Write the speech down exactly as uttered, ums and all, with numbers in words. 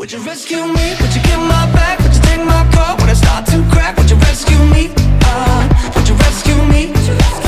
Would you rescue me? Would you get my back? Would you take my call when I start to crack? Would you rescue me? Uh, would you rescue me?